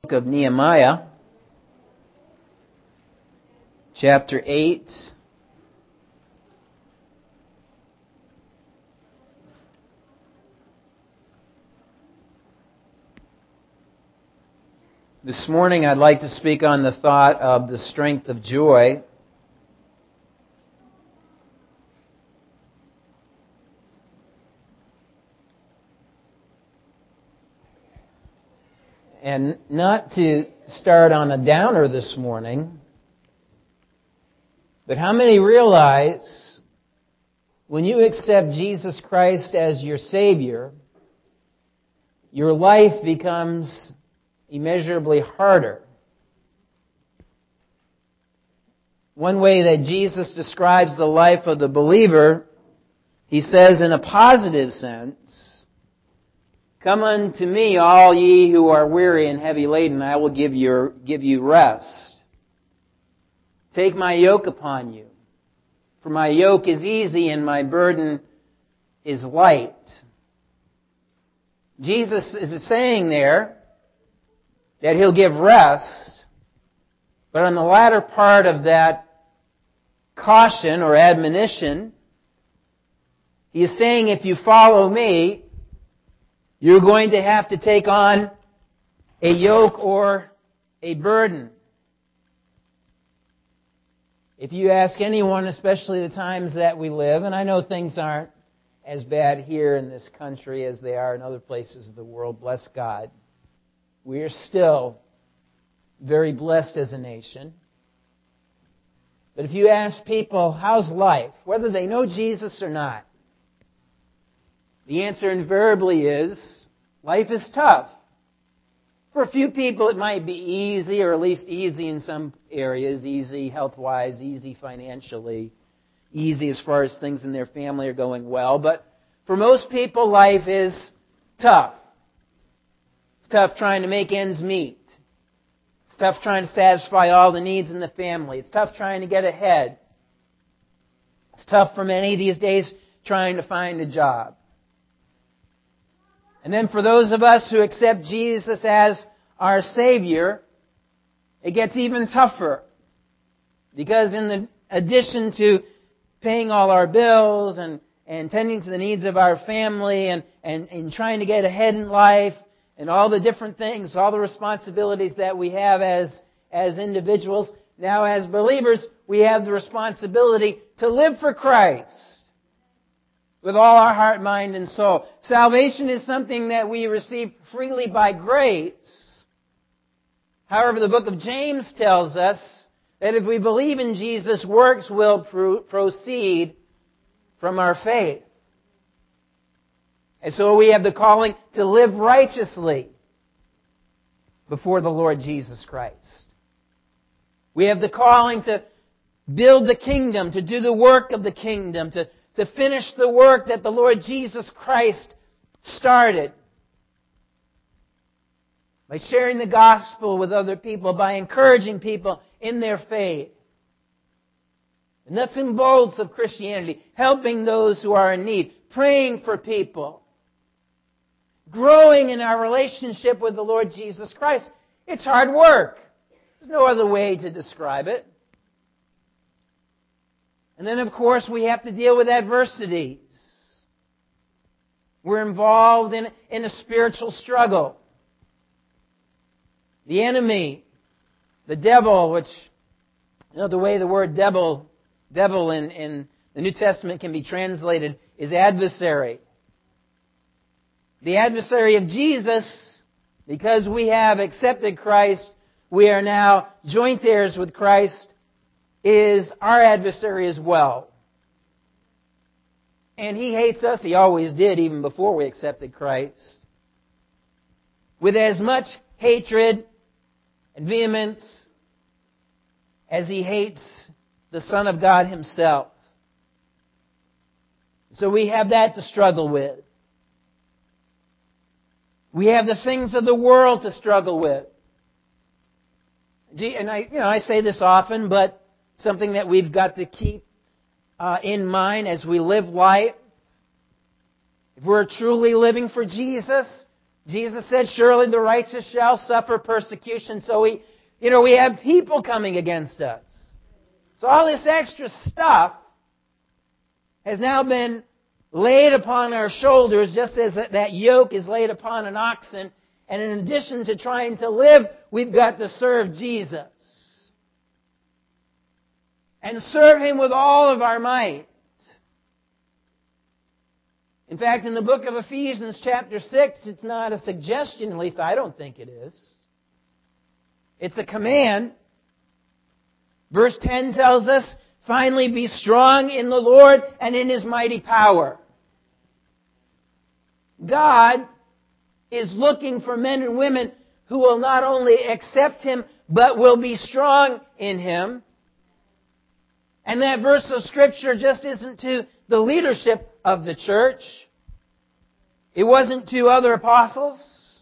Of Nehemiah, chapter 8. This morning I'd like to speak on the thought of the strength of joy. And not to start on a downer this morning, but how many realize when you accept Jesus Christ as your Savior, your life becomes immeasurably harder? One way that Jesus describes the life of the believer, He says in a positive sense, "Come unto me, all ye who are weary and heavy laden, I will give you rest. Take my yoke upon you, for my yoke is easy and my burden is light." Jesus is saying there that He'll give rest, but on the latter part of that caution or admonition, He is saying, if you follow me, you're going to have to take on a yoke or a burden. If you ask anyone, especially the times that we live, and I know things aren't as bad here in this country as they are in other places of the world, bless God. We are still very blessed as a nation. But if you ask people, how's life, whether they know Jesus or not, the answer invariably is, life is tough. For a few people it might be easy, or at least easy in some areas, easy health-wise, easy financially, easy as far as things in their family are going well. But for most people, life is tough. It's tough trying to make ends meet. It's tough trying to satisfy all the needs in the family. It's tough trying to get ahead. It's tough for many these days trying to find a job. And then for those of us who accept Jesus as our Savior, it gets even tougher. Because in addition to paying all our bills and tending to the needs of our family and trying to get ahead in life and all the different things, all the responsibilities that we have as individuals, now as believers, we have the responsibility to live for Christ with all our heart, mind, and soul. Salvation is something that we receive freely by grace. However, the book of James tells us that if we believe in Jesus, works will proceed from our faith. And so we have the calling to live righteously before the Lord Jesus Christ. We have the calling to build the kingdom, to do the work of the kingdom, to finish the work that the Lord Jesus Christ started. By sharing the gospel with other people, by encouraging people in their faith. The nuts and bolts of Christianity, helping those who are in need, praying for people, growing in our relationship with the Lord Jesus Christ. It's hard work. There's no other way to describe it. And then, of course, we have to deal with adversities. We're involved in a spiritual struggle. The enemy, the devil, which, the way the word devil in the New Testament can be translated is adversary. The adversary of Jesus, because we have accepted Christ, we are now joint heirs with Christ, is our adversary as well. And he hates us. He always did, even before we accepted Christ, with as much hatred and vehemence as he hates the Son of God Himself. So we have that to struggle with. We have the things of the world to struggle with. And I say this often, but something that we've got to keep in mind as we live life. If we're truly living for Jesus, Jesus said, surely the righteous shall suffer persecution. So we have people coming against us. So all this extra stuff has now been laid upon our shoulders, just as that yoke is laid upon an oxen. And in addition to trying to live, we've got to serve Jesus. And serve Him with all of our might. In fact, in the book of Ephesians chapter 6, it's not a suggestion, at least I don't think it is. It's a command. Verse 10 tells us, finally be strong in the Lord and in His mighty power. God is looking for men and women who will not only accept Him, but will be strong in Him. And that verse of Scripture just isn't to the leadership of the church. It wasn't to other apostles.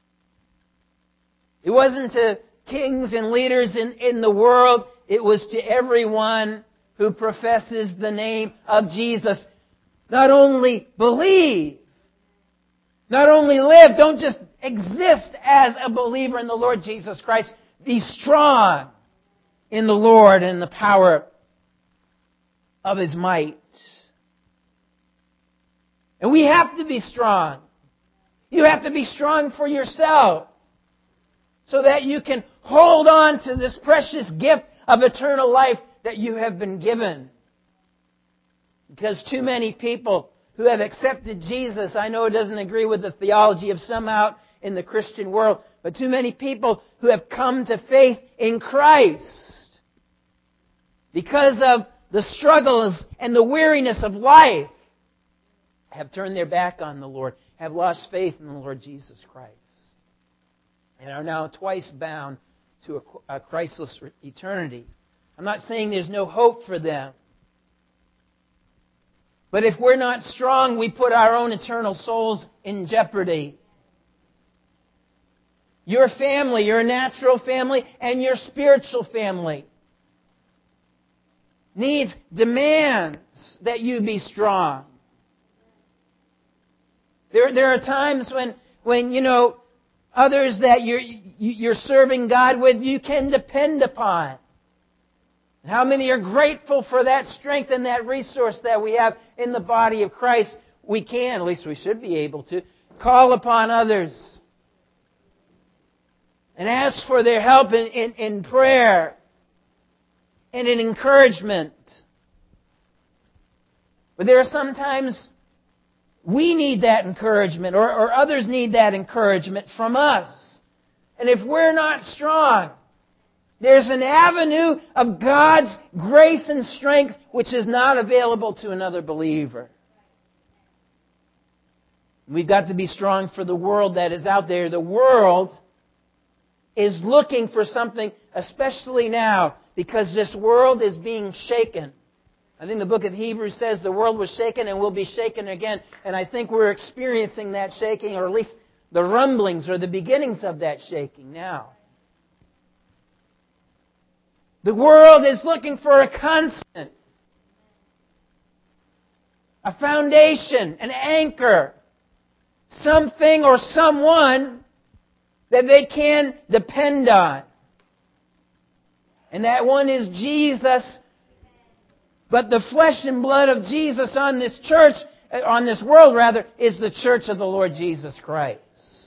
It wasn't to kings and leaders in the world. It was to everyone who professes the name of Jesus. Not only believe, not only live, don't just exist as a believer in the Lord Jesus Christ. Be strong in the Lord and the power of His might. And we have to be strong. You have to be strong for yourself so that you can hold on to this precious gift of eternal life that you have been given. Because too many people who have accepted Jesus, I know it doesn't agree with the theology of some out in the Christian world, but too many people who have come to faith in Christ because of the struggles and the weariness of life have turned their back on the Lord, have lost faith in the Lord Jesus Christ, and are now twice bound to a Christless eternity. I'm not saying there's no hope for them. But if we're not strong, we put our own eternal souls in jeopardy. Your family, your natural family, and your spiritual family demands that you be strong. There are times when others that you're serving God with, you can depend upon. How many are grateful for that strength and that resource that we have in the body of Christ? We can, at least we should be able to, call upon others and ask for their help in prayer and in encouragement. But there are sometimes we need that encouragement, or others need that encouragement from us. And if we're not strong, there's an avenue of God's grace and strength which is not available to another believer. We've got to be strong for the world that is out there. The world is looking for something, especially now, because this world is being shaken. I think the book of Hebrews says the world was shaken and will be shaken again. And I think we're experiencing that shaking, or at least the rumblings or the beginnings of that shaking now. The world is looking for a constant, a foundation, an anchor, something or someone that they can depend on. And that one is Jesus. But the flesh and blood of Jesus on this church, on this world rather, is the church of the Lord Jesus Christ.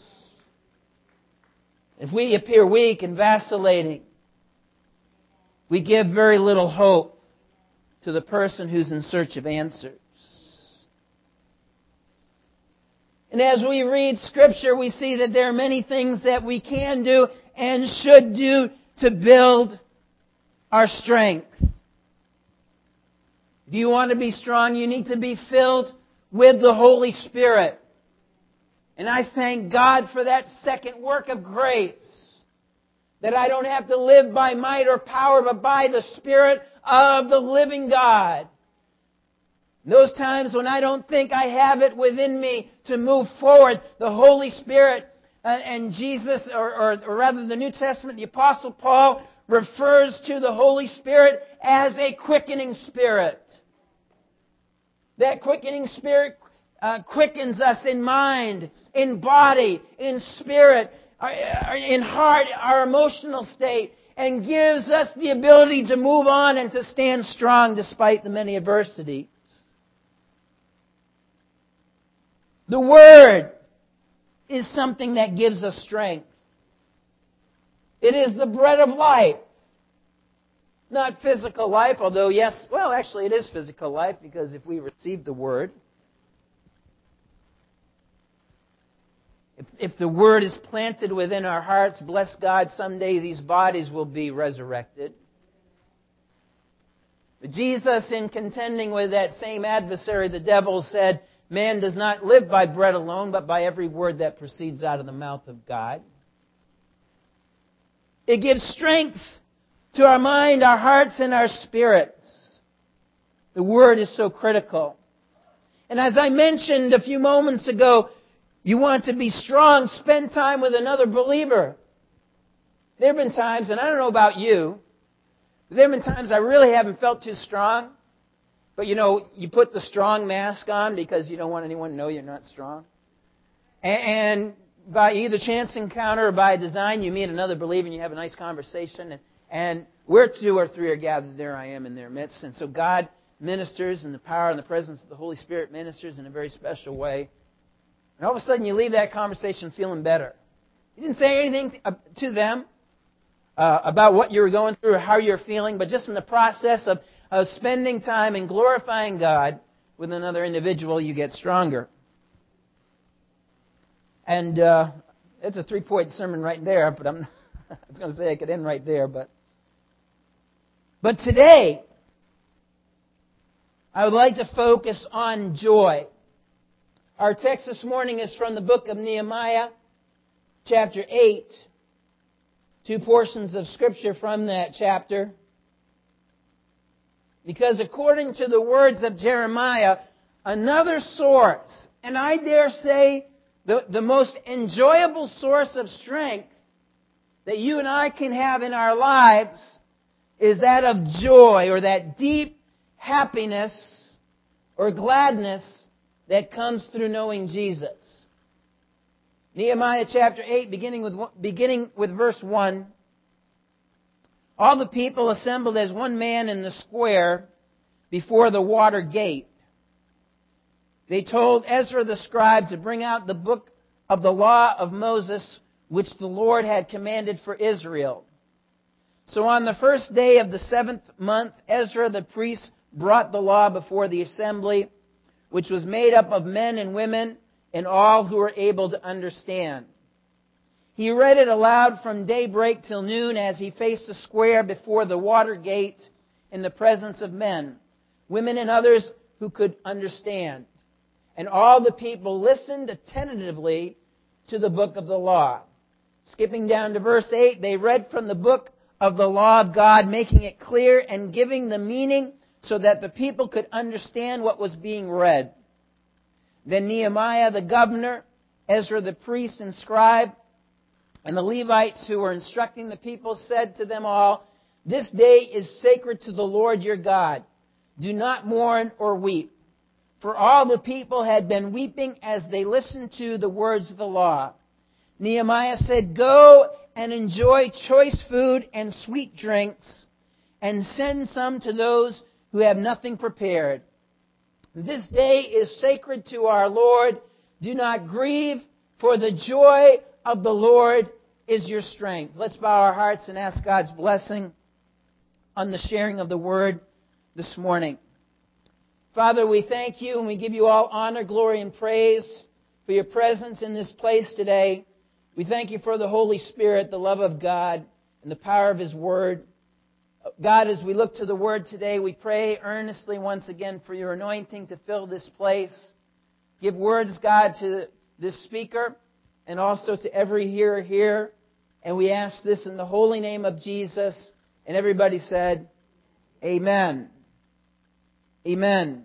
If we appear weak and vacillating, we give very little hope to the person who's in search of answers. And as we read Scripture, we see that there are many things that we can do and should do to build our strength. If you want to be strong, you need to be filled with the Holy Spirit. And I thank God for that second work of grace. That I don't have to live by might or power, but by the Spirit of the living God. Those times when I don't think I have it within me to move forward, the Holy Spirit and Jesus, or rather the New Testament, the Apostle Paul refers to the Holy Spirit as a quickening spirit. That quickening spirit quickens us in mind, in body, in spirit, in heart, our emotional state, and gives us the ability to move on and to stand strong despite the many adversities. The Word is something that gives us strength. It is the bread of life. Not physical life, although yes, well actually it is physical life because if we receive the Word, if the Word is planted within our hearts, bless God, someday these bodies will be resurrected. But Jesus, in contending with that same adversary, the devil, said, man does not live by bread alone, but by every word that proceeds out of the mouth of God. It gives strength to our mind, our hearts, and our spirits. The Word is so critical. And as I mentioned a few moments ago, you want to be strong, spend time with another believer. There have been times, and I don't know about you, but there have been times I really haven't felt too strong. But you put the strong mask on because you don't want anyone to know you're not strong. And by either chance encounter or by design, you meet another believer and you have a nice conversation. And where two or three are gathered, there I am in their midst. And so God ministers, and the power and the presence of the Holy Spirit ministers in a very special way. And all of a sudden you leave that conversation feeling better. You didn't say anything to them about what you were going through or how you're feeling, but just in the process of spending time and glorifying God with another individual, you get stronger. And it's a 3-point sermon right there, but I was going to say I could end right there. But today, I would like to focus on joy. Our text this morning is from the book of Nehemiah, chapter 8. 2 portions of Scripture from that chapter. Because according to the words of Jeremiah, another source, and I dare say the most enjoyable source of strength that you and I can have in our lives is that of joy, or that deep happiness or gladness that comes through knowing Jesus. Nehemiah chapter 8, beginning with verse 1. All the people assembled as one man in the square before the water gate. They told Ezra the scribe to bring out the book of the law of Moses, which the Lord had commanded for Israel. So on the first day of the 7th month, Ezra the priest brought the law before the assembly, which was made up of men and women and all who were able to understand. He read it aloud from daybreak till noon as he faced the square before the water gate in the presence of men, women and others who could understand. And all the people listened attentively to the book of the law. Skipping down to verse 8, they read from the book of the law of God, making it clear and giving the meaning so that the people could understand what was being read. Then Nehemiah the governor, Ezra the priest and scribe, and the Levites who were instructing the people said to them all, "This day is sacred to the Lord your God. Do not mourn or weep." For all the people had been weeping as they listened to the words of the law. Nehemiah said, "Go and enjoy choice food and sweet drinks, and send some to those who have nothing prepared. This day is sacred to our Lord. Do not grieve, for the joy of the Lord is your strength." Let's bow our hearts and ask God's blessing on the sharing of the word this morning. Father, we thank you and we give you all honor, glory, and praise for your presence in this place today. We thank you for the Holy Spirit, the love of God, and the power of His Word. God, as we look to the Word today, we pray earnestly once again for your anointing to fill this place. Give words, God, to this speaker and also to every hearer here. And we ask this in the holy name of Jesus. And everybody said, Amen. Amen.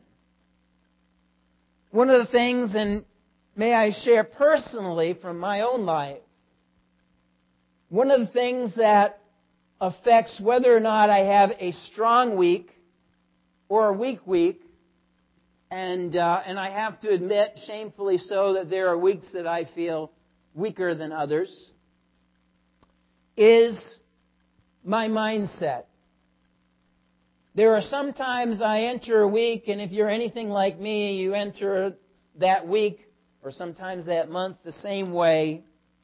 One of the things, and may I share personally from my own life, one of the things that affects whether or not I have a strong week or a weak week And I have to admit, shamefully so, that there are weeks that I feel weaker than others, is my mindset. There are some times I enter a week, and if you're anything like me, you enter that week, or sometimes that month, the same way,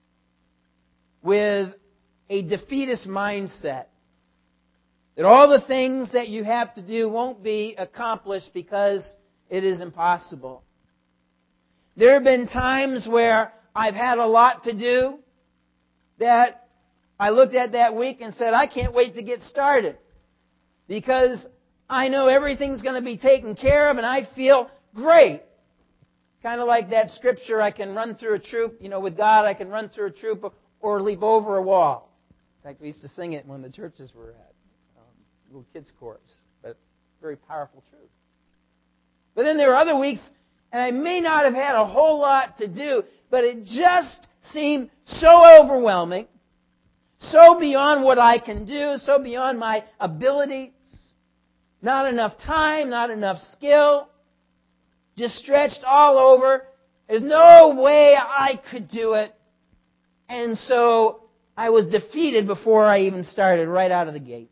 with a defeatist mindset. That all the things that you have to do won't be accomplished because it is impossible. There have been times where I've had a lot to do that I looked at that week and said, I can't wait to get started because I know everything's going to be taken care of and I feel great. Kind of like that scripture, I can run through a troop, with God I can run through a troop or leap over a wall. In fact, we used to sing it when the churches were at little kids' chorus, but very powerful truth. But then there are other weeks, and I may not have had a whole lot to do, but it just seemed so overwhelming, so beyond what I can do, so beyond my abilities, not enough time, not enough skill, just stretched all over. There's no way I could do it. And so I was defeated before I even started, right out of the gate.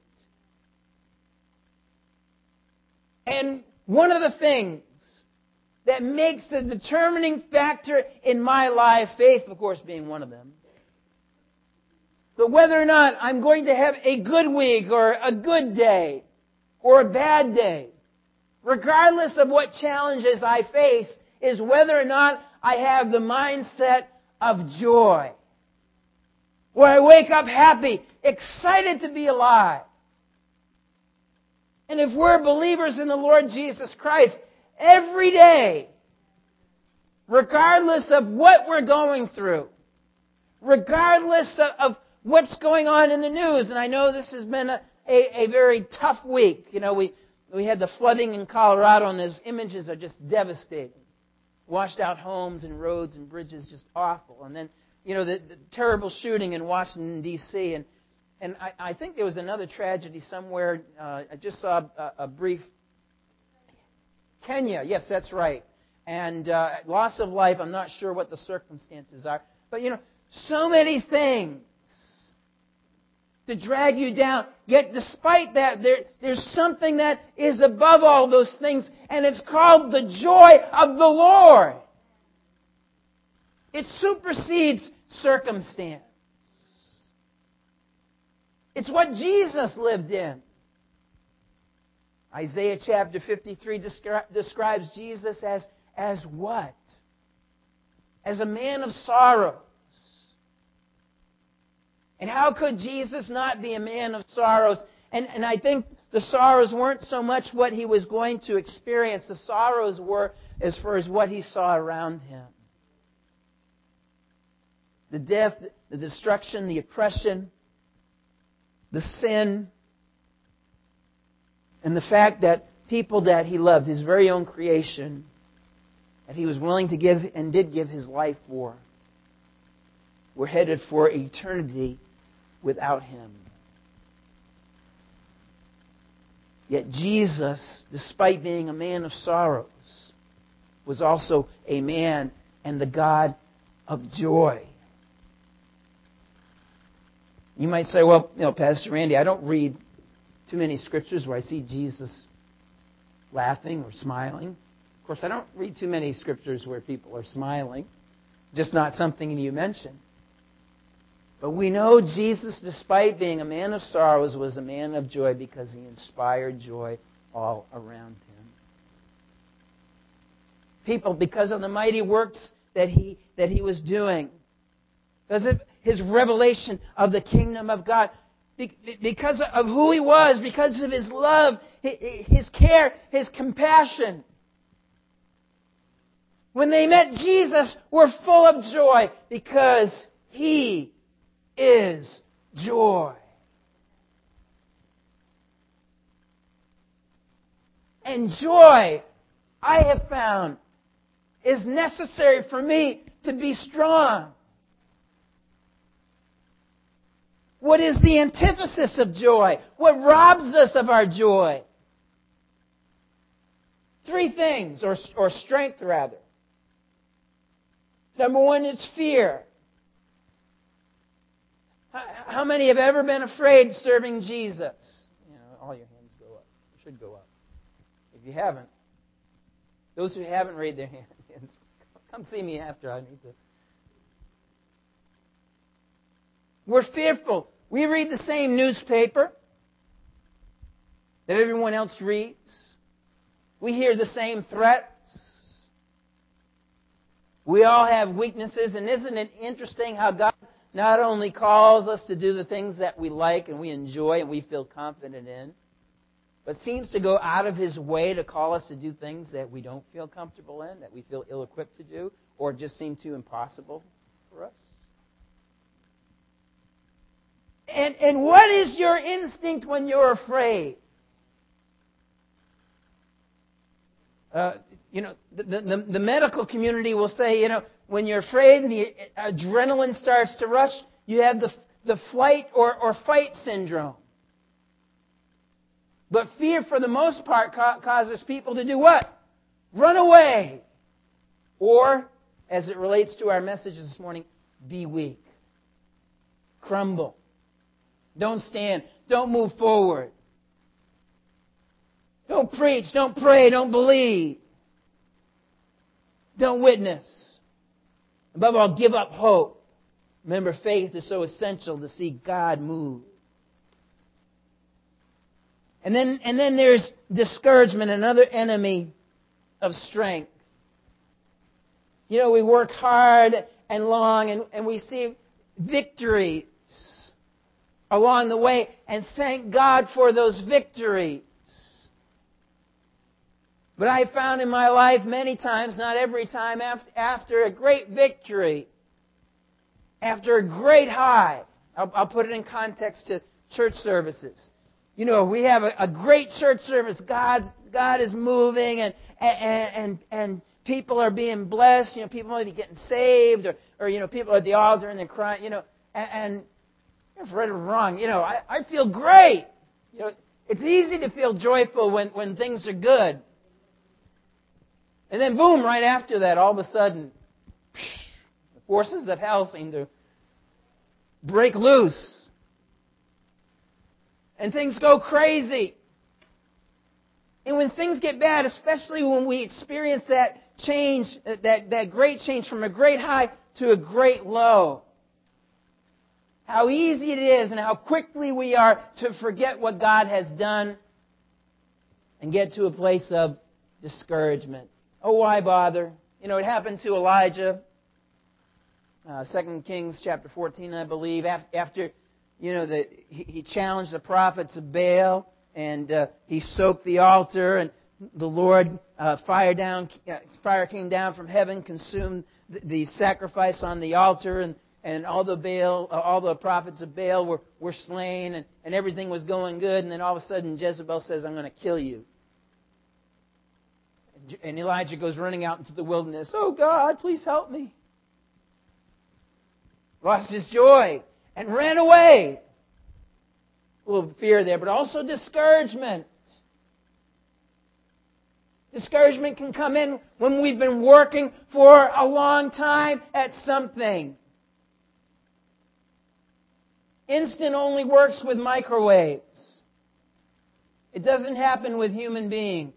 And one of the things that makes the determining factor in my life, faith, of course, being one of them, but whether or not I'm going to have a good week or a good day or a bad day, regardless of what challenges I face, is whether or not I have the mindset of joy. Where I wake up happy, excited to be alive. And if we're believers in the Lord Jesus Christ, every day, regardless of what we're going through, regardless of what's going on in the news, and I know this has been a very tough week. We had the flooding in Colorado, and those images are just devastating. Washed out homes and roads and bridges, just awful. And then, the terrible shooting in Washington, D.C., and I think there was another tragedy somewhere. I just saw a brief... Kenya, yes, that's right. And loss of life, I'm not sure what the circumstances are. But, so many things to drag you down. Yet despite that, there's something that is above all those things, and it's called the joy of the Lord. It supersedes circumstance. It's what Jesus lived in. Isaiah chapter 53 describes Jesus as what? As a man of sorrows. And how could Jesus not be a man of sorrows? And I think the sorrows weren't so much what he was going to experience. The sorrows were as far as what he saw around him. The death, the destruction, the oppression, the sin, and the fact that people that he loved, his very own creation, that he was willing to give and did give his life for, were headed for eternity without him. Yet Jesus, despite being a man of sorrows, was also a man and the God of joy. You might say, well, Pastor Randy, I don't read too many scriptures where I see Jesus laughing or smiling. Of course, I don't read too many scriptures where people are smiling. Just not something you mention. But we know Jesus, despite being a man of sorrows, was a man of joy because he inspired joy all around him. People, because of the mighty works that he was doing, because of his revelation of the kingdom of God, because of who he was, because of his love, his care, his compassion. When they met Jesus, were full of joy because he is joy. And joy, I have found, is necessary for me to be strong. What is the antithesis of joy? What robs us of our joy? Three things, or strength rather. Number one is fear. How many have ever been afraid serving Jesus? All your hands go up. They should go up. If you haven't, those who haven't raised their hands, come see me after. I need to. We're fearful. We read the same newspaper that everyone else reads. We hear the same threats. We all have weaknesses, and isn't it interesting how God not only calls us to do the things that we like and we enjoy and we feel confident in, but seems to go out of His way to call us to do things that we don't feel comfortable in, that we feel ill-equipped to do, or just seem too impossible for us? And what is your instinct when you're afraid? The medical community will say, when you're afraid and the adrenaline starts to rush, you have the flight or fight syndrome. But fear, for the most part, causes people to do what? Run away. Or, as it relates to our message this morning, be weak. Crumble. Don't stand. Don't move forward. Don't preach. Don't pray. Don't believe. Don't witness. Above all, give up hope. Remember, faith is so essential to see God move. And then there's discouragement, another enemy of strength. We work hard and long, and we see victories along the way, and thank God for those victories. But I found in my life many times, not every time, after a great victory, after a great high, I'll put it in context to church services. We have a great church service. God is moving, and people are being blessed. People might be getting saved, or people are at the altar and they're crying. And if right or wrong, I feel great. It's easy to feel joyful when things are good. And then boom, right after that, all of a sudden, the forces of hell seem to break loose. And things go crazy. And when things get bad, especially when we experience that change, that great change from a great high to a great low, how easy it is and how quickly we are to forget what God has done and get to a place of discouragement. Oh, why bother? It happened to Elijah. 2 Kings chapter 14, I believe. After, he challenged the prophets of Baal, and he soaked the altar, and the Lord, fire came down from heaven, consumed the sacrifice on the altar, and all the prophets of Baal were slain, and everything was going good, and then all of a sudden Jezebel says, I'm going to kill you. And Elijah goes running out into the wilderness. Oh, God, please help me. Lost his joy and ran away. A little fear there, but also discouragement. Discouragement can come in when we've been working for a long time at something. Instant only works with microwaves. It doesn't happen with human beings.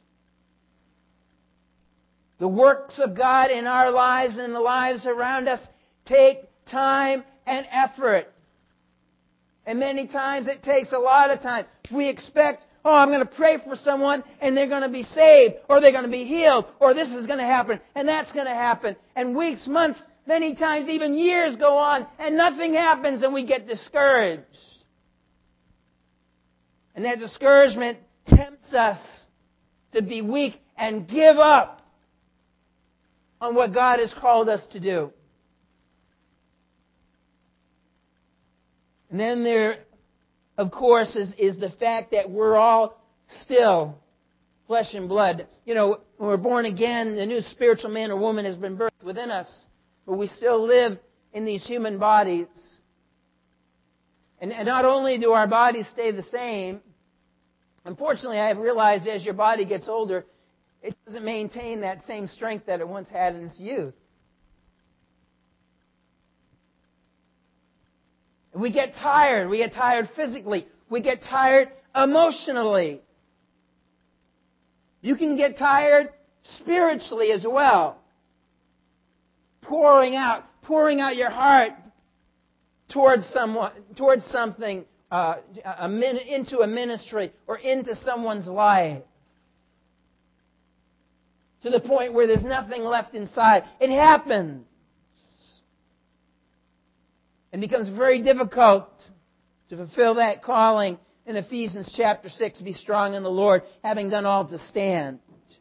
The works of God in our lives and the lives around us take time and effort. And many times it takes a lot of time. We expect, I'm going to pray for someone and they're going to be saved, or they're going to be healed, or this is going to happen, and that's going to happen. And weeks, months, many times even years go on, and nothing happens, and we get discouraged. And that discouragement tempts us to be weak and give up on what God has called us to do. And then there, of course, is the fact that we're all still flesh and blood. When we're born again, the new spiritual man or woman has been birthed within us, but we still live in these human bodies. And not only do our bodies stay the same, unfortunately, I have realized as your body gets older, it doesn't maintain that same strength that it once had in its youth. We get tired. We get tired physically. We get tired emotionally. You can get tired spiritually as well. Pouring out your heart towards someone, towards something, into a ministry or into someone's life. To the point where there's nothing left inside. It happens. It becomes very difficult to fulfill that calling in Ephesians chapter 6, be strong in the Lord, having done all to stand.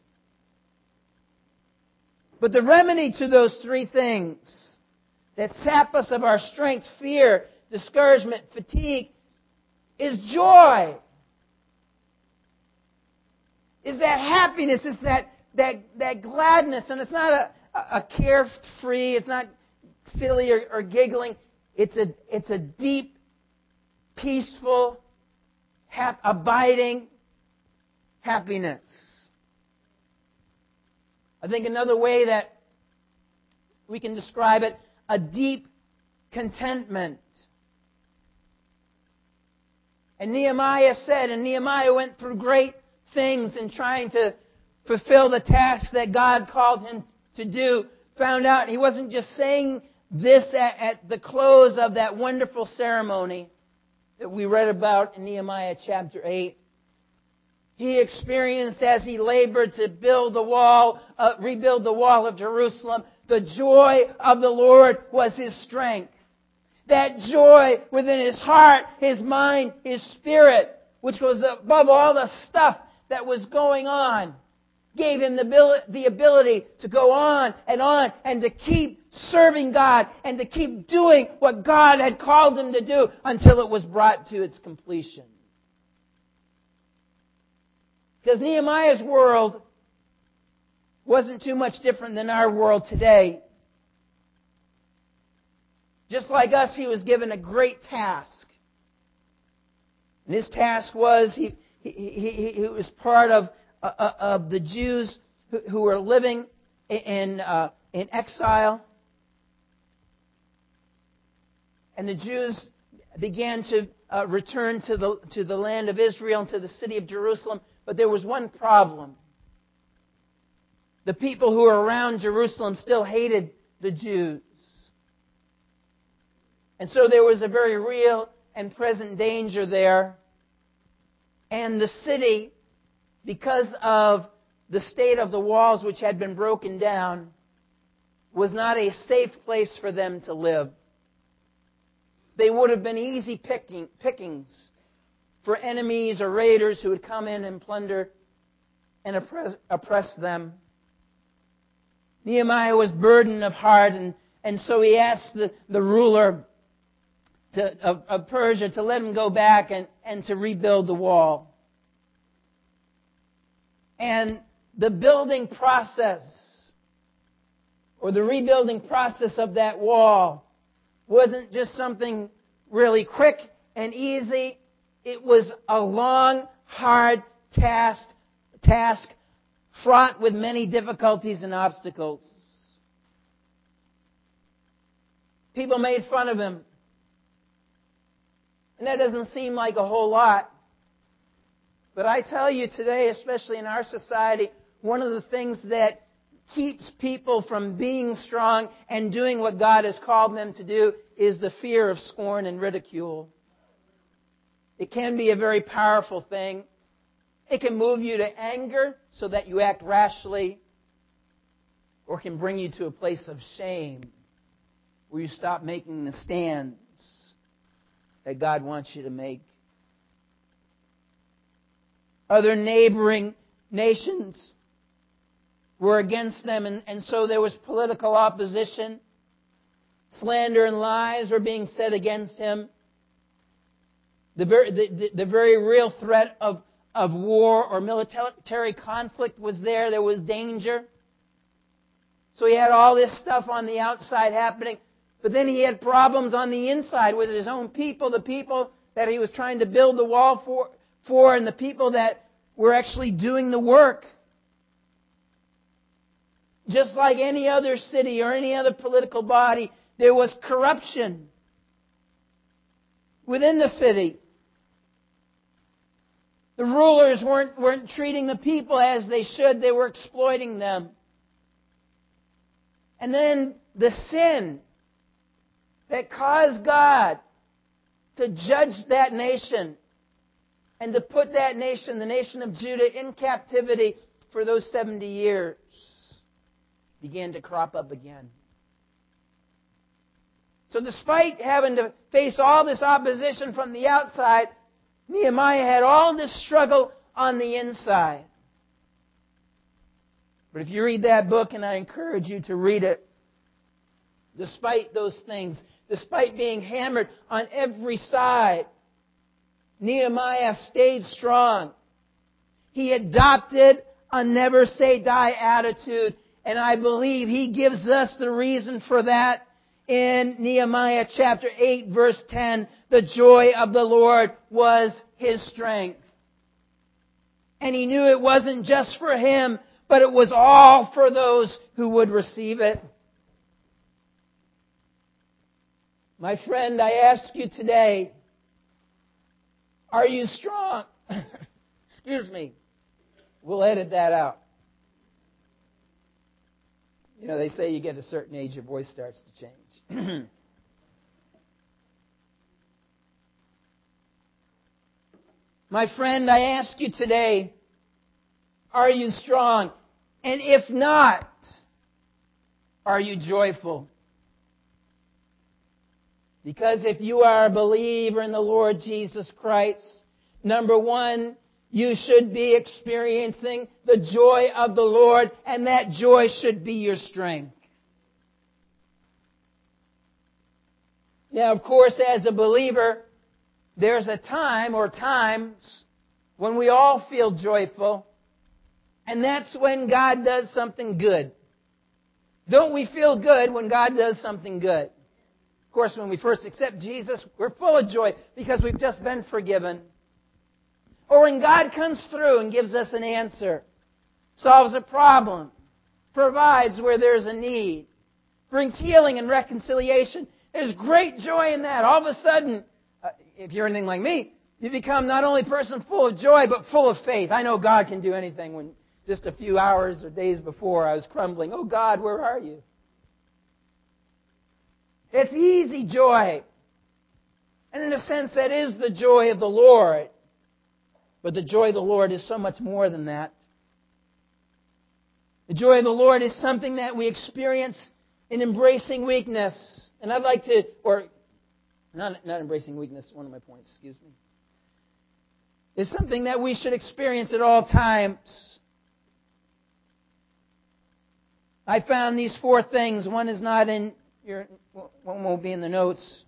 But the remedy to those three things that sap us of our strength, fear, discouragement, fatigue, is joy. Is that happiness, is that gladness. And it's not a carefree, it's not silly or giggling. It's a deep, peaceful, abiding happiness. I think another way that we can describe it, a deep contentment. And Nehemiah went through great things in trying to fulfill the task that God called him to do. Found out he wasn't just saying this at the close of that wonderful ceremony that we read about in Nehemiah chapter 8. He experienced as he labored to rebuild the wall of Jerusalem, the joy of the Lord was his strength. That joy within his heart, his mind, his spirit, which was above all the stuff that was going on, gave him the ability to go on and to keep serving God and to keep doing what God had called him to do until it was brought to its completion. Because Nehemiah's world wasn't too much different than our world today. Just like us, he was given a great task. And his task was, he was part of the Jews who were living in exile. And the Jews began to return to the land of Israel and to the city of Jerusalem. But there was one problem. The people who were around Jerusalem still hated the Jews. And so there was a very real and present danger there. And the city, because of the state of the walls which had been broken down, was not a safe place for them to live. They would have been easy pickings for enemies or raiders who would come in and plunder and oppress them. Nehemiah was burdened of heart, and so he asked the ruler of Persia to let him go back and to rebuild the wall. And the building process, or the rebuilding process of that wall, wasn't just something really quick and easy. It was a long, hard task fraught with many difficulties and obstacles. People made fun of him. And that doesn't seem like a whole lot. But I tell you today, especially in our society, one of the things that keeps people from being strong and doing what God has called them to do is the fear of scorn and ridicule. It can be a very powerful thing. It can move you to anger so that you act rashly, or can bring you to a place of shame where you stop making the stands that God wants you to make. Other neighboring nations were against them, and so there was political opposition. Slander and lies were being said against him. The very real threat of war or military conflict was there. There was danger. So he had all this stuff on the outside happening. But then he had problems on the inside with his own people, the people that he was trying to build the wall for and the people that were actually doing the work. Just like any other city or any other political body, there was corruption within the city. The rulers weren't treating the people as they should. They were exploiting them. And then the sin that caused God to judge that nation and to put that nation, the nation of Judah, in captivity for those 70 years, began to crop up again. So despite having to face all this opposition from the outside, Nehemiah had all this struggle on the inside. But if you read that book, and I encourage you to read it, despite those things, despite being hammered on every side, Nehemiah stayed strong. He adopted a never say die attitude, and I believe he gives us the reason for that in Nehemiah chapter 8, verse 10. The joy of the Lord was his strength. And he knew it wasn't just for him, but it was all for those who would receive it. My friend, I ask you today, are you strong? Excuse me. We'll edit that out. You know, they say you get a certain age, your voice starts to change. My friend, I ask you today, are you strong? And if not, are you joyful? Because if you are a believer in the Lord Jesus Christ, number one, you should be experiencing the joy of the Lord, and that joy should be your strength. Now, of course, as a believer, there's a time or times when we all feel joyful, and that's when God does something good. Don't we feel good when God does something good? Of course, when we first accept Jesus, we're full of joy because we've just been forgiven. Or when God comes through and gives us an answer, solves a problem, provides where there's a need, brings healing and reconciliation. There's great joy in that. All of a sudden, if you're anything like me, you become not only a person full of joy, but full of faith. I know God can do anything. When just a few hours or days before I was crumbling, oh God, where are you? It's easy joy. And in a sense, that is the joy of the Lord. But the joy of the Lord is so much more than that. The joy of the Lord is something that we experience in embracing weakness. And I'd like to, or not embracing weakness, one of my points, excuse me. It's something that we should experience at all times. I found these 4 things. One is not in your, one won't be in the notes.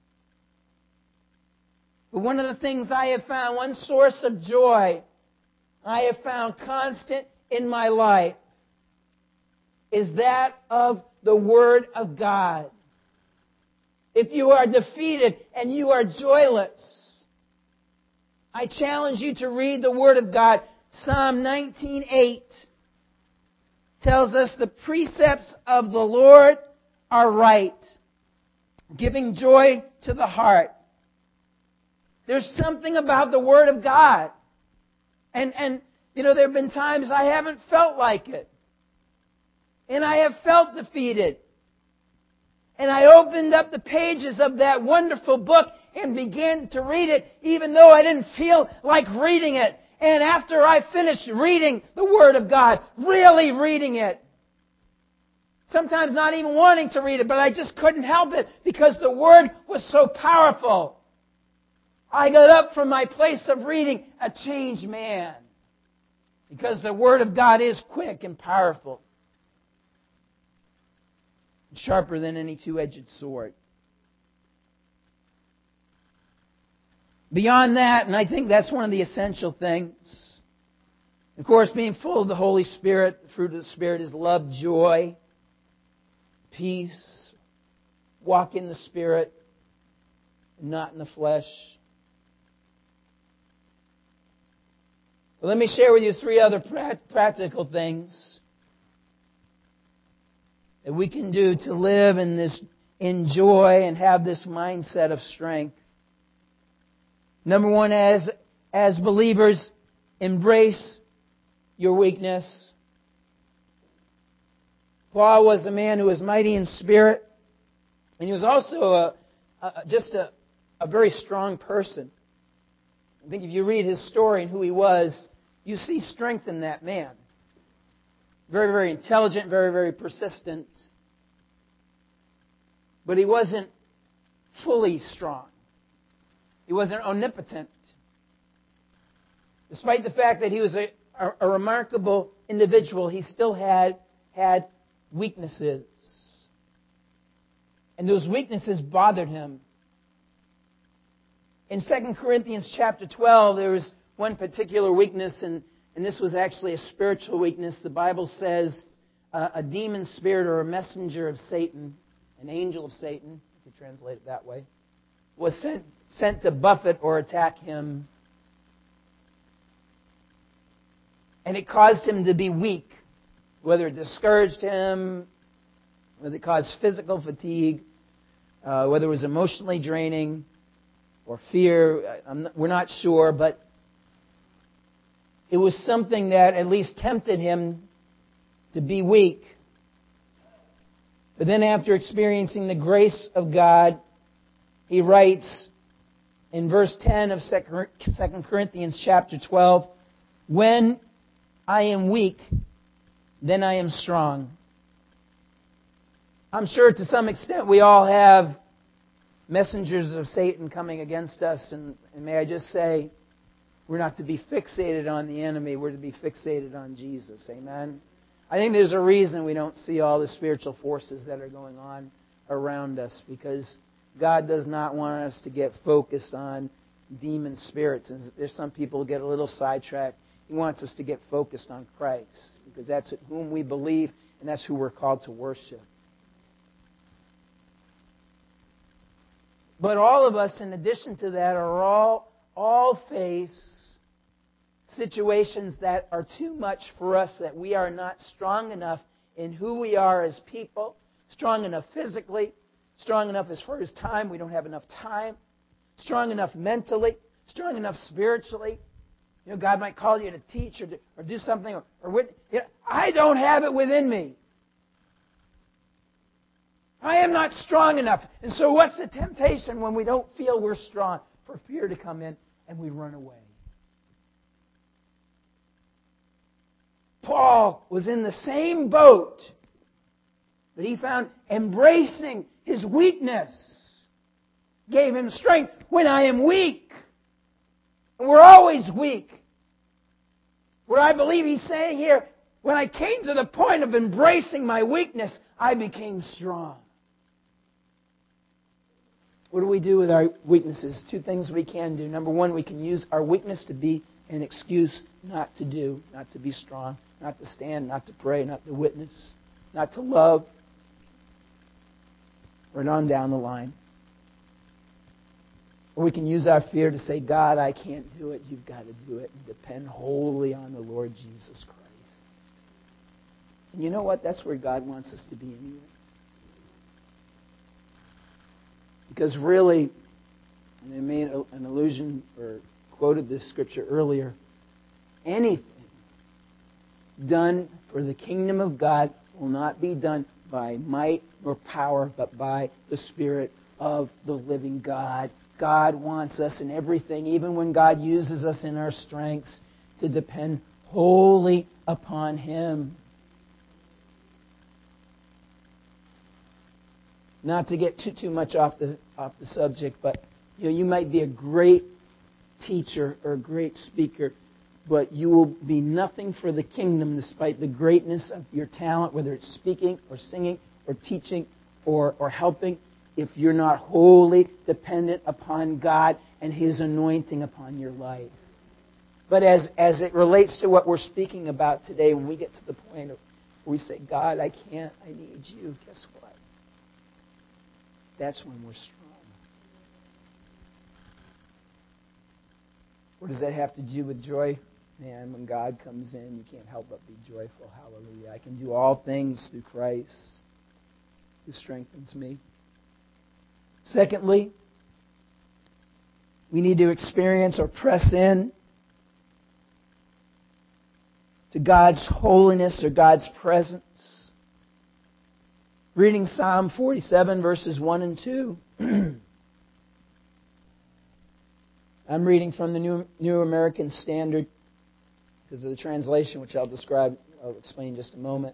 But one of the things I have found, one source of joy I have found constant in my life, is that of the Word of God. If you are defeated and you are joyless, I challenge you to read the Word of God. Psalm 19:8 tells us the precepts of the Lord are right, giving joy to the heart. There's something about the Word of God. And you know, there have been times I haven't felt like it. And I have felt defeated. And I opened up the pages of that wonderful book and began to read it, even though I didn't feel like reading it. And after I finished reading the Word of God, really reading it, sometimes not even wanting to read it, but I just couldn't help it because the Word was so powerful. I got up from my place of reading a changed man. Because the Word of God is quick and powerful. Sharper than any two-edged sword. Beyond that, and I think that's one of the essential things, of course, being full of the Holy Spirit, the fruit of the Spirit is love, joy, peace, walk in the Spirit, not in the flesh. But let me share with you 3 other practical things that we can do to live in joy and have this mindset of strength. Number one, as believers, embrace your weakness. Paul was a man who was mighty in spirit, and he was also just a very strong person. I think if you read his story and who he was, you see strength in that man. Very, very intelligent, very, very persistent. But he wasn't fully strong. He wasn't omnipotent. Despite the fact that he was a remarkable individual, he still had weaknesses. And those weaknesses bothered him. In 2 Corinthians chapter 12, there was one particular weakness, and this was actually a spiritual weakness. The Bible says a demon spirit or a messenger of Satan, an angel of Satan, you could translate it that way, was sent to buffet or attack him. And it caused him to be weak, whether it discouraged him, whether it caused physical fatigue, whether it was emotionally draining or fear. We're not sure, but it was something that at least tempted him to be weak. But then after experiencing the grace of God, he writes in verse 10 of 2 Corinthians chapter 12, "When I am weak, then I am strong." I'm sure to some extent we all have messengers of Satan coming against us, and may I just say, we're not to be fixated on the enemy, we're to be fixated on Jesus. Amen? I think there's a reason we don't see all the spiritual forces that are going on around us, because God does not want us to get focused on demon spirits. And there's some people who get a little sidetracked. He wants us to get focused on Christ, because that's whom we believe, and that's who we're called to worship. But all of us, in addition to that, are all face situations that are too much for us, that we are not strong enough in who we are as people, strong enough physically, strong enough as far as time. We don't have enough time. Strong enough mentally, strong enough spiritually. You know, God might call you to teach or do something. I don't have it within me. I am not strong enough. And so what's the temptation when we don't feel we're strong? For fear to come in and we run away. Paul was in the same boat, but he found embracing his weakness gave him strength. When I am weak, and we're always weak. What I believe he's saying here, when I came to the point of embracing my weakness, I became strong. What do we do with our weaknesses? Two things we can do. Number one, we can use our weakness to be an excuse not to do, not to be strong, not to stand, not to pray, not to witness, not to love, or on down the line. Or we can use our fear to say, God, I can't do it. You've got to do it. And depend wholly on the Lord Jesus Christ. And you know what? That's where God wants us to be anyway. Because really, and I made an allusion or quoted this scripture earlier, anything done for the kingdom of God will not be done by might nor power, but by the Spirit of the living God. God wants us in everything, even when God uses us in our strengths, to depend wholly upon Him. Not to get too much off the subject, but you might be a great teacher or a great speaker, but you will be nothing for the kingdom despite the greatness of your talent, whether it's speaking or singing or teaching or helping, if you're not wholly dependent upon God and His anointing upon your life. But as it relates to what we're speaking about today, when we get to the point of where we say, God, I can't, I need you, guess what? That's when we're strong. What does that have to do with joy? Man, when God comes in, you can't help but be joyful. Hallelujah. I can do all things through Christ. who strengthens me. Secondly, we need to experience or press in to God's holiness or God's presence. Reading Psalm 47, verses 1 and 2. I'm reading from the New American Standard because of the translation, which I'll explain in just a moment.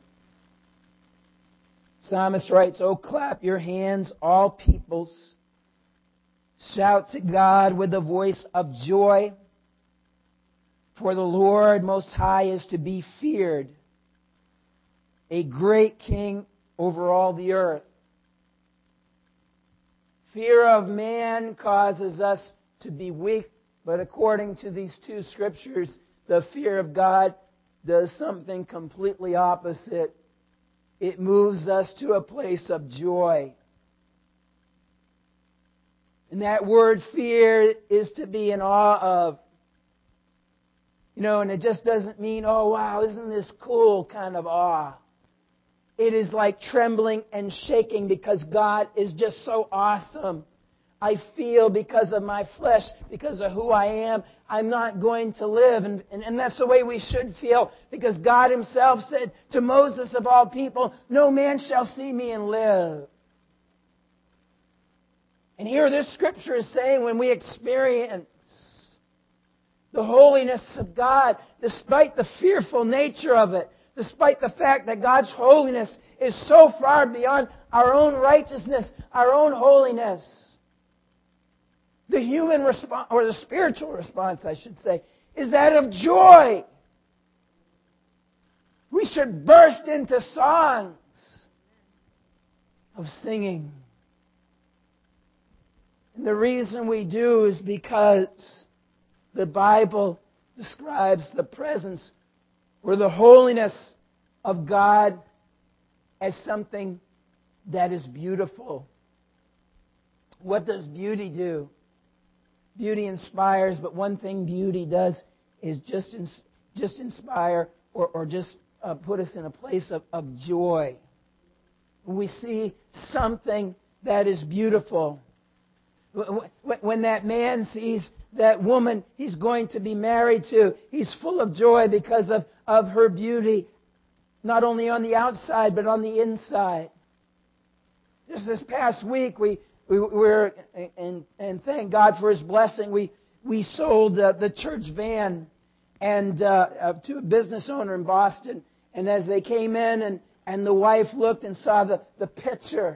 Psalmist writes, "Oh, clap your hands, all peoples. Shout to God with the voice of joy. For the Lord Most High is to be feared, a great King over all the earth." Fear of man causes us to be weak, but according to these two scriptures, the fear of God does something completely opposite. It moves us to a place of joy. And that word fear is to be in awe of. And it just doesn't mean, oh wow, isn't this cool kind of awe. It is like trembling and shaking because God is just so awesome. I feel because of my flesh, because of who I am, I'm not going to live. And that's the way we should feel, because God Himself said to Moses, of all people, "No man shall see me and live." And here this scripture is saying when we experience the holiness of God, despite the fearful nature of it, despite the fact that God's holiness is so far beyond our own righteousness, our own holiness, the human response, or the spiritual response, I should say, is that of joy. We should burst into songs of singing. And the reason we do is because the Bible describes the presence or the holiness of God as something that is beautiful. What does beauty do? Beauty inspires, but one thing beauty does is just inspire or just put us in a place of joy. When we see something that is beautiful. When that man sees that woman he's going to be married to, he's full of joy because of her beauty, not only on the outside, but on the inside. Just this past week, we were, and thank God for His blessing, we sold the church van and to a business owner in Boston. And as they came in, and the wife looked and saw the picture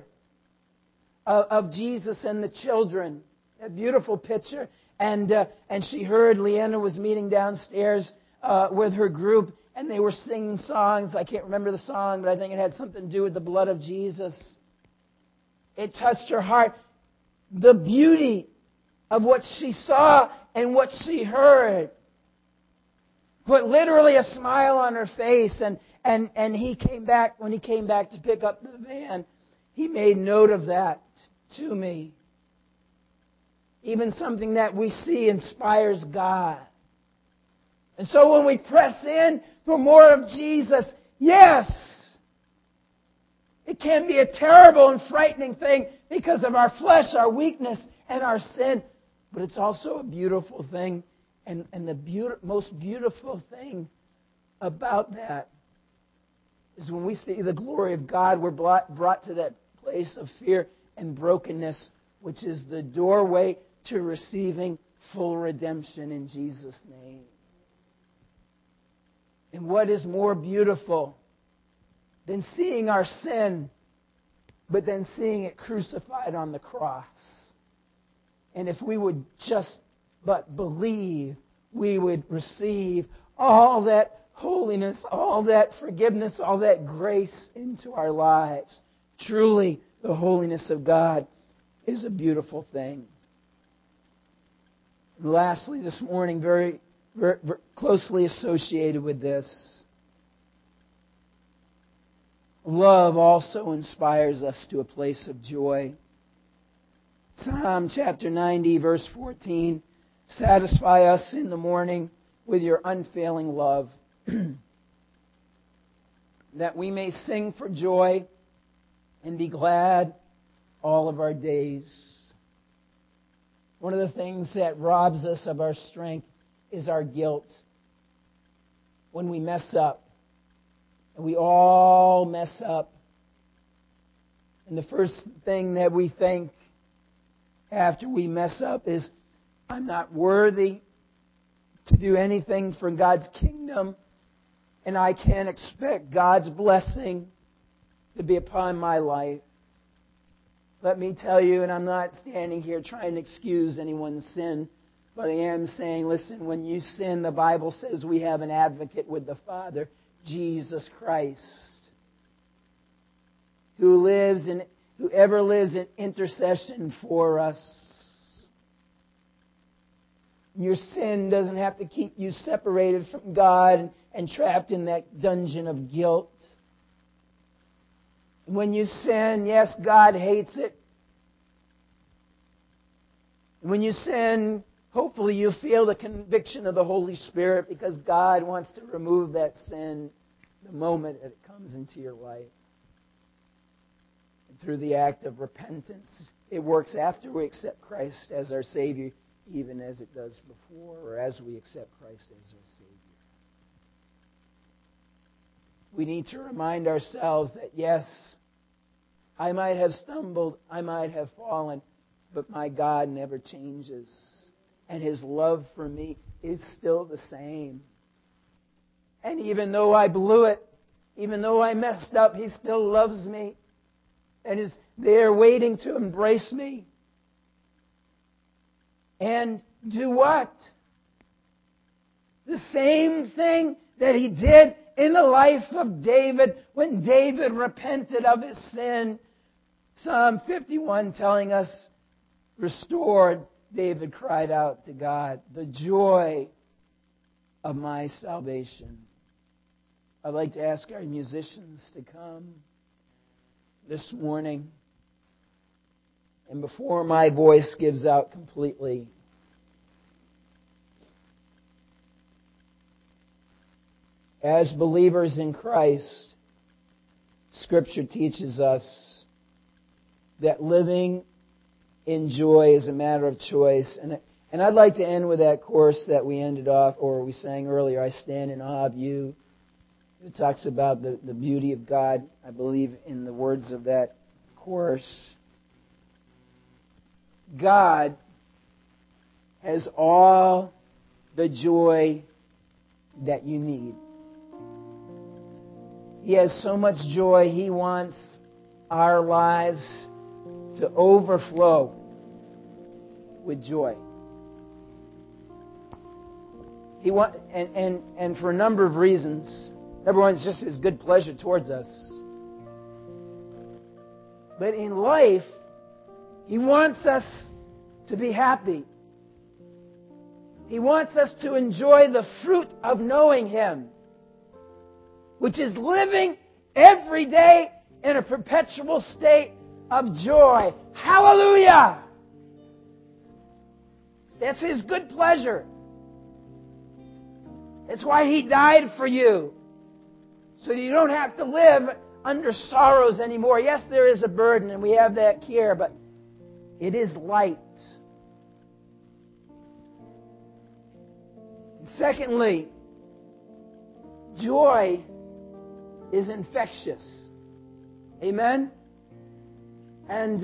of Jesus and the children, a beautiful picture, and she heard Leanna was meeting downstairs with her group, and they were singing songs. I can't remember the song, but I think it had something to do with the blood of Jesus. It touched her heart. The beauty of what she saw and what she heard put literally a smile on her face. And he came back, when he came back to pick up the van, he made note of that to me. Even something that we see inspires God. And so when we press in for more of Jesus, yes, it can be a terrible and frightening thing because of our flesh, our weakness, and our sin. But it's also a beautiful thing. And the most beautiful thing about that is when we see the glory of God, we're brought to that place of fear and brokenness, which is the doorway to receiving full redemption in Jesus' name. And what is more beautiful than seeing our sin, but then seeing it crucified on the cross? And if we would just but believe, we would receive all that holiness, all that forgiveness, all that grace into our lives. Truly, the holiness of God is a beautiful thing. And lastly, this morning, very, very closely associated with this, love also inspires us to a place of joy. Psalm chapter 90, verse 14, "Satisfy us in the morning with your unfailing love, that we may sing for joy and be glad all of our days. One of the things that robs us of our strength is our guilt. When we mess up, and we all mess up, and the first thing that we think after we mess up is, I'm not worthy to do anything for God's kingdom, and I can't expect God's blessing to be upon my life. Let me tell you, and I'm not standing here trying to excuse anyone's sin, but I am saying, listen, when you sin, the Bible says we have an advocate with the Father, Jesus Christ, whoever lives in intercession for us. Your sin doesn't have to keep you separated from God and trapped in that dungeon of guilt. When you sin, yes, God hates it. When you sin, hopefully you feel the conviction of the Holy Spirit because God wants to remove that sin the moment that it comes into your life. And through the act of repentance, it works after we accept Christ as our Savior, even as it does before, or as we accept Christ as our Savior. We need to remind ourselves that, yes, I might have stumbled, I might have fallen, but my God never changes. And His love for me is still the same. And even though I blew it, even though I messed up, He still loves me and is there waiting to embrace me. And do what? The same thing that He did in the life of David when David repented of his sin. Psalm 51 telling us, restored, David cried out to God, the joy of my salvation. I'd like to ask our musicians to come this morning. And before my voice gives out completely, as believers in Christ, Scripture teaches us that living in joy is a matter of choice. And I'd like to end with that chorus that we ended off, or we sang earlier, I stand in awe of you. It talks about the beauty of God. I believe in the words of that chorus. God has all the joy that you need. He has so much joy. He wants our lives to overflow with joy. And for a number of reasons. Number one, it's just His good pleasure towards us. But in life, He wants us to be happy. He wants us to enjoy the fruit of knowing Him, which is living every day in a perpetual state of joy. Hallelujah! That's His good pleasure. That's why He died for you, so that you don't have to live under sorrows anymore. Yes, there is a burden, and we have that care, but it is light. Secondly, joy is infectious. Amen? And,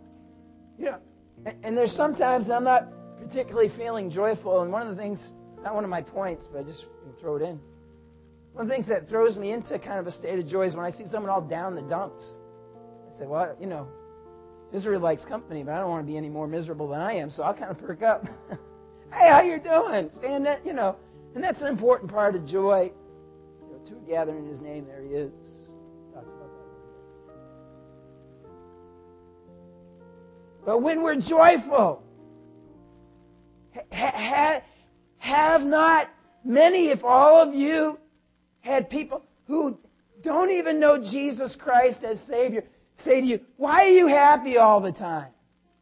and there's sometimes I'm not particularly feeling joyful, and one of the things, not one of my points, but I just throw it in. One of the things that throws me into kind of a state of joy is when I see someone all down in the dumps. I say, well, misery likes company, but I don't want to be any more miserable than I am, so I'll kind of perk up. Hey, how you doing? Stand up, And that's an important part of joy. Two gather in His name, there He is. Talked about that. But when we're joyful, have not many, if all of you, had people who don't even know Jesus Christ as Savior say to you, why are you happy all the time?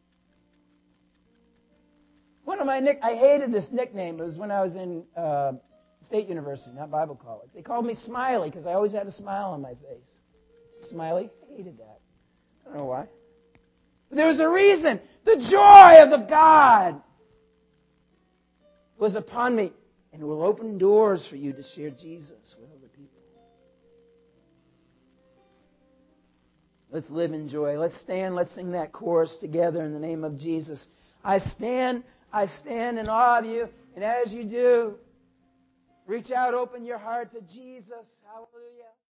One of I hated this nickname. It was when I was in State University, not Bible college. They called me Smiley because I always had a smile on my face. Smiley? I hated that. don't know why. But there was a reason. The joy of the God was upon me. And it will open doors for you to share Jesus with other people. Let's live in joy. Let's stand. Let's sing that chorus together in the name of Jesus. I stand in awe of you. And as you do, reach out, open your heart to Jesus. Hallelujah.